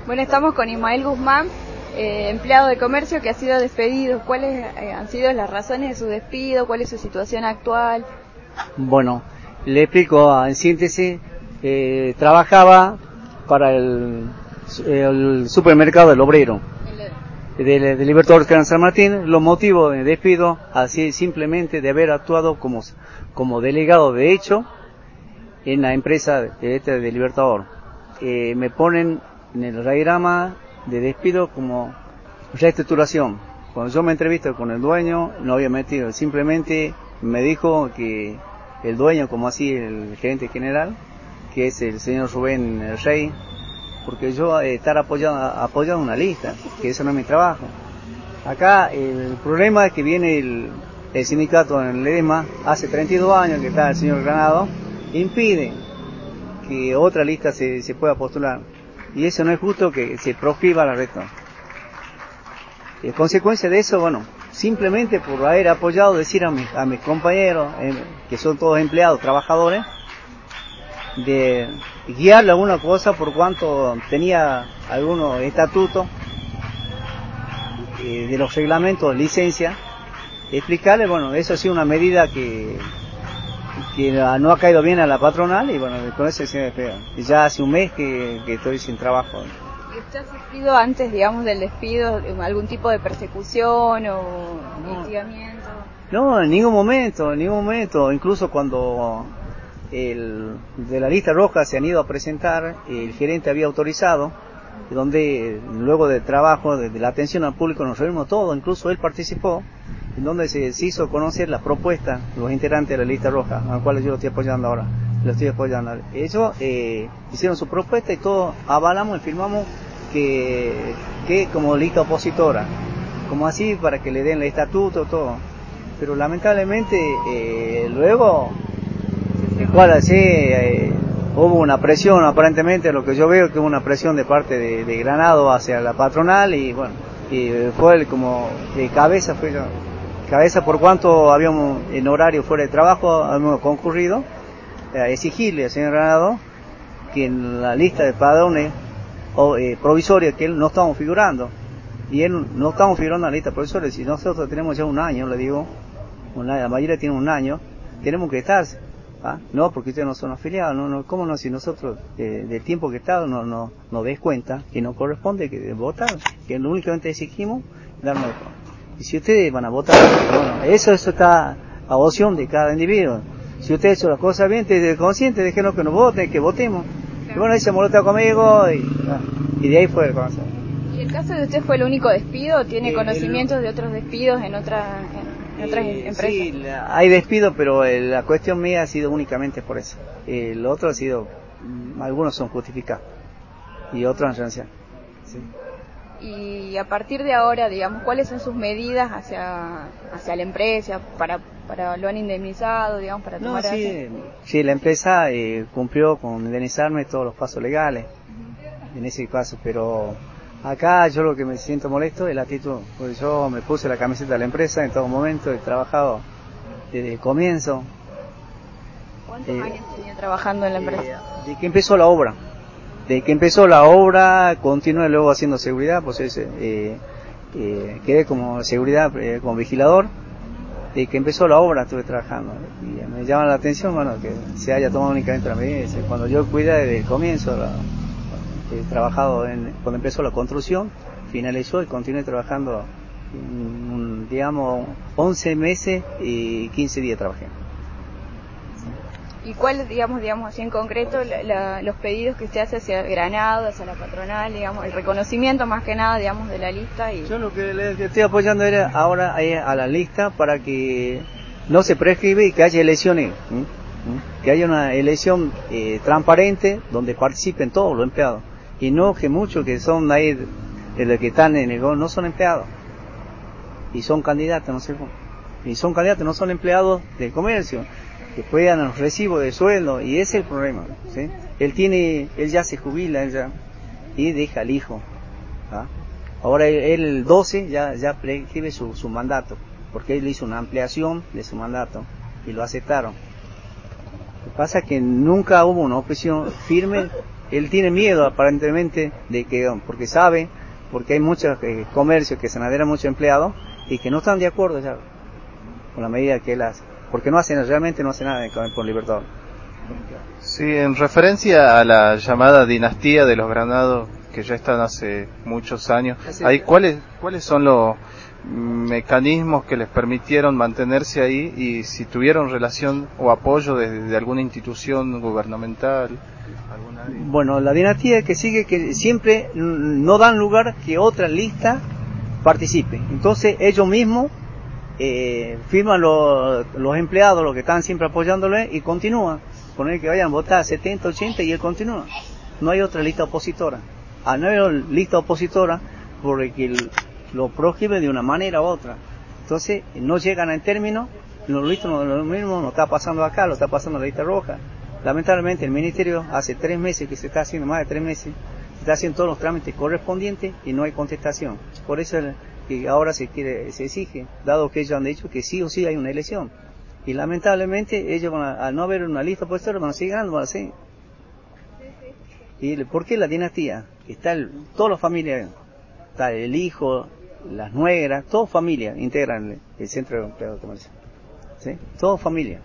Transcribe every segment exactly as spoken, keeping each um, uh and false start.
Bueno, estamos con Ismael Guzmán, eh, empleado de comercio que ha sido despedido. ¿Cuáles eh, han sido las razones de su despido? ¿Cuál es su situación actual? Bueno, le explico en síntesis. Eh, trabajaba para el, el supermercado del Obrero de, de Libertador de San Martín. Los motivos de despido, así simplemente de haber actuado como, como delegado de hecho en la empresa de, de, de Libertador. Eh, me ponen en el diagrama de despido como reestructuración. Cuando yo me entrevisté con el dueño, no había metido, simplemente me dijo que el dueño, como así el gerente general, que es el señor Rubén Rey, porque yo eh, estar apoyando, apoyando una lista, que eso no es mi trabajo. Acá el problema es que viene el, el sindicato en el EDEMA, hace treinta y dos años que está el señor Granado, impide que otra lista se, se pueda postular. Y eso no es justo, que se proscriba la resto. En consecuencia de eso, bueno, simplemente por haber apoyado, decir a mis, a mis compañeros, eh, que son todos empleados, trabajadores, de guiarle alguna cosa por cuanto tenía algunos estatutos eh, de los reglamentos de licencia, explicarle, bueno, eso ha sido una medida que que no ha caído bien a la patronal y bueno, con eso se despega. Ya hace un mes que, que estoy sin trabajo. ¿Y usted ha sufrido antes, digamos, del despido algún tipo de persecución o no, hostigamiento? No, en ningún momento, en ningún momento. Incluso cuando el de la lista roja se han ido a presentar, el gerente había autorizado, donde luego del trabajo, de, de la atención al público, nos reunimos todos, incluso él participó, en donde se, se hizo conocer la propuesta, los integrantes de la lista roja, a los cuales yo lo estoy apoyando ahora, lo estoy apoyando. Ellos eh, hicieron su propuesta y todos avalamos y firmamos que, que como lista opositora, como así para que le den el estatuto, todo. Pero lamentablemente eh, luego, igual así, eh, hubo una presión, aparentemente lo que yo veo que hubo una presión de parte de, de Granado hacia la patronal y bueno, y fue el, como de cabeza, fue yo. Cabeza por cuanto habíamos en horario fuera de trabajo, habíamos concurrido a exigirle al señor Granado que en la lista de padrones o, eh, provisorios que él no estamos figurando, y él no estamos figurando en la lista provisoria. Si nosotros tenemos ya un año, le digo, una, la mayoría tiene un año, tenemos que estar, ¿ah? No, porque ustedes no son afiliados, no, no, ¿cómo no? Si nosotros eh, del tiempo que estamos no, no, nos des cuenta que nos corresponde que votar, que lo únicamente exigimos darnos. Y si ustedes van a votar, bueno, eso, eso está a opción de cada individuo. Si ustedes hacen las cosas bien, ustedes conscientes, déjenos que nos voten, que votemos. Y bueno, ahí se molesta conmigo y, y de ahí fue el cosa. ¿Y el caso de usted fue el único despido o tiene Eh, conocimientos el... de otros despidos en, otra, en, en otras eh, empresas? Sí, la, hay despidos, pero eh, la cuestión mía ha sido únicamente por eso. Eh, el otro ha sido, algunos son justificados y otros en realidad. Sí. Y a partir de ahora, digamos, ¿cuáles son sus medidas hacia hacia la empresa? ¿Para para lo han indemnizado, digamos, para tomar No, sí, acción? sí, la empresa eh, cumplió con indemnizarme todos los pasos legales, uh-huh, en ese caso, pero acá yo lo que me siento molesto es la actitud, porque yo me puse la camiseta de la empresa en todo momento, he trabajado desde el comienzo. ¿Cuántos eh, años tenía trabajando en la empresa? Eh, de que empezó la obra. De que empezó la obra, continué luego haciendo seguridad, pues eh, eh, quedé como seguridad, eh, como vigilador. De que empezó la obra estuve trabajando. Y me llama la atención, bueno, que se haya tomado únicamente la medida. Cuando yo cuidé desde el comienzo, la, he trabajado en, cuando empezó la construcción, finalizó y continué trabajando, un, digamos, once meses y quince días trabajé. ¿Y cuál, digamos, digamos así en concreto, la, la, los pedidos que se hace hacia Granado, hacia la patronal, digamos, el reconocimiento más que nada, digamos, de la lista? Y... Yo lo que le estoy apoyando era ahora a la lista para que no se prescribe y que haya elecciones, ¿sí? ¿Sí? Que haya una elección eh, transparente donde participen todos los empleados y no que muchos que son ahí, de los que están en el gobierno, no son empleados y son candidatos, no sé cómo, y son candidatos, no son empleados del comercio, que puedan los recibos de sueldo, y ese es el problema, ¿sí? Él tiene, él ya se jubila, él ya, y deja al hijo, ¿ah? Ahora él, él el doce ya, ya prescribe su, su mandato, porque él hizo una ampliación de su mandato, y lo aceptaron. Lo que pasa es que nunca hubo una oposición firme. Él tiene miedo aparentemente de que, porque sabe, porque hay muchos eh, comercios que se adheran muchos empleados y que no están de acuerdo ya con la medida que él hace, porque no hacen, realmente no hacen nada por Libertador. Sí, en referencia a la llamada dinastía de los Granados, que ya están hace muchos años, ¿hay, cuáles, ¿cuáles son los mecanismos que les permitieron mantenerse ahí y si tuvieron relación o apoyo de, de alguna institución gubernamental? ¿Alguna... Bueno, la dinastía que sigue, que siempre no dan lugar que otra lista participe, entonces ellos mismos eh, firman los, los empleados, los que están siempre apoyándole, y continúan, poner que vayan a votar setenta, ochenta y él continúa. No hay otra lista opositora. Al no haber lista opositora, porque el, lo prohíbe de una manera u otra. Entonces, no llegan en término, lo, lo mismo no está pasando acá, lo está pasando en la lista roja. Lamentablemente, el ministerio hace tres meses que se está haciendo, más de tres meses, se está haciendo todos los trámites correspondientes y no hay contestación. Por eso el, que ahora se quiere, se exige, dado que ellos han dicho que sí o sí hay una elección. Y lamentablemente, ellos van a, al no haber una lista opositora, van a seguir ganando, van a seguir. ¿Y por qué la dinastía? Está el, toda la familia, está el hijo, las nueras, toda familia integran el, el centro de empleado comercial. ¿Sí? Toda familia.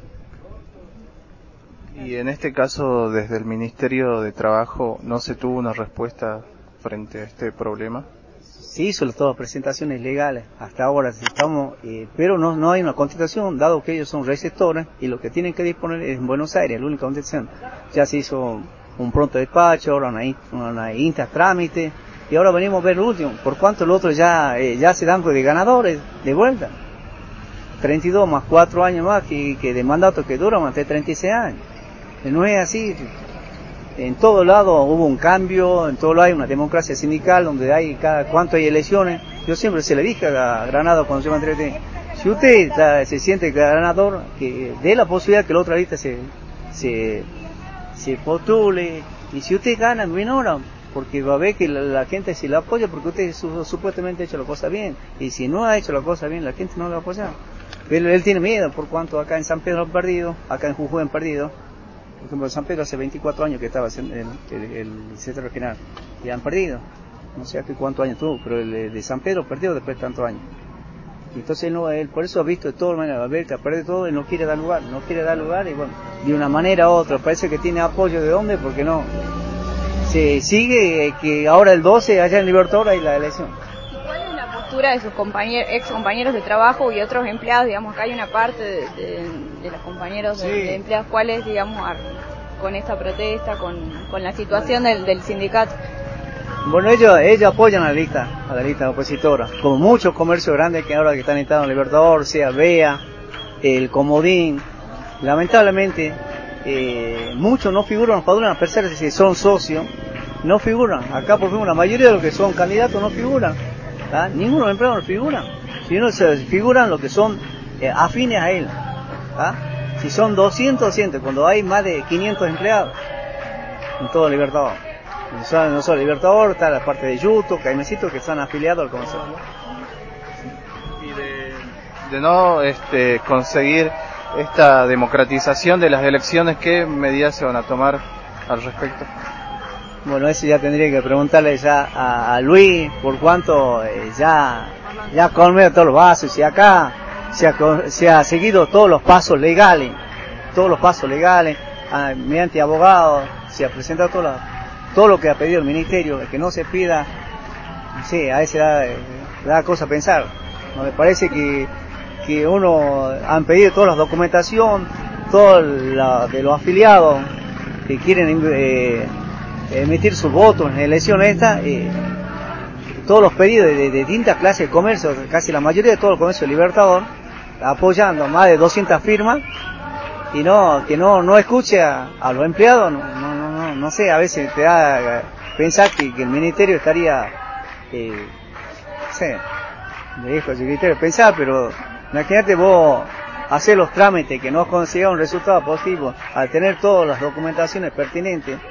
Y en este caso, desde el Ministerio de Trabajo, ¿no se tuvo una respuesta frente a este problema? Se hizo todas las presentaciones legales, hasta ahora estamos, eh, pero no, no hay una contestación, dado que ellos son receptores y lo que tienen que disponer es en Buenos Aires, la única contestación. Ya se hizo un pronto despacho, ahora una, una intratrámite, y ahora venimos a ver lo último, por cuanto el otro ya, eh, ya se dan de ganadores de vuelta. treinta y dos más cuatro años más que, que de mandato que dura más de treinta y seis años. No es así. En todo lado hubo un cambio, en todo lado hay una democracia sindical donde hay cada cuánto hay elecciones. Yo siempre se le dije a Granado cuando yo me entrevisté, si usted está, se siente ganador, que dé la posibilidad que la otra lista se, se, se postule, y si usted gana, minora, porque va a ver que la, la gente se la apoya porque usted su, supuestamente ha hecho la cosa bien, y si no ha hecho la cosa bien, la gente no la va a apoyar. Pero él tiene miedo, por cuanto acá en San Pedro han perdido, acá en Jujuy han perdido. Por ejemplo, en San Pedro hace veinticuatro años que estaba en el, el, el centro regional y han perdido. No sé qué cuántos años tuvo, pero el de San Pedro perdió después de tantos años. Y entonces él, no, él por eso ha visto de todas maneras, a ver que pierde todo y no quiere dar lugar, no quiere dar lugar y bueno, de una manera u otra, parece que tiene apoyo de dónde, porque no. Se sigue que ahora el doce allá en Libertador hay la elección. ¿Cuál es la postura de sus compañeros, ex compañeros de trabajo y otros empleados? Digamos, acá hay una parte de, de, de los compañeros de, sí. de empleados, ¿cuál es, digamos, con esta protesta, con, con la situación del, del sindicato? Bueno, ellos, ellos apoyan a la lista, a la lista opositora, como muchos comercios grandes que ahora que están instalados en Libertador, sea Bea, el Comodín. Lamentablemente, eh, muchos no figuran los padrones, a pesar de que son socios, no figuran. Acá, por ejemplo, la mayoría de los que son candidatos no figuran. ¿Ah? Ninguno de los empleados no figuran. Si no, se figuran los que son eh, afines a él. ¿Ah? Si son doscientos, doscientos, cuando hay más de quinientos empleados en todo el Libertador. No solo Libertador, está la parte de Yuto, Caimecito, que están afiliados al Consejo. Y de, de no este, conseguir esta democratización de las elecciones, ¿qué medidas se van a tomar al respecto? Bueno, eso ya tendría que preguntarle ya a, a Luis, por cuánto eh, ya, ya colmeo todos los vasos, y acá se ha, se ha seguido todos los pasos legales, todos los pasos legales, a, mediante abogados, se ha presentado todo, la, todo lo que ha pedido el ministerio, que no se pida, sí, a veces da, da cosa a pensar, ¿no? Me parece que, que uno han pedido toda la documentación, todo la, de los afiliados que quieren eh, emitir sus votos en la elección esta, eh, todos los pedidos de, de, de distintas clases de comercio, casi la mayoría de todo el comercio Libertador, apoyando más de doscientas firmas, y no que no no escuche a, a los empleados, no, no, no, no, no sé, a veces te da pensar que, que el ministerio estaría, eh, no sé, me dijo el secretario pensar, pero imagínate vos hacer los trámites que no consigas un resultado positivo al tener todas las documentaciones pertinentes.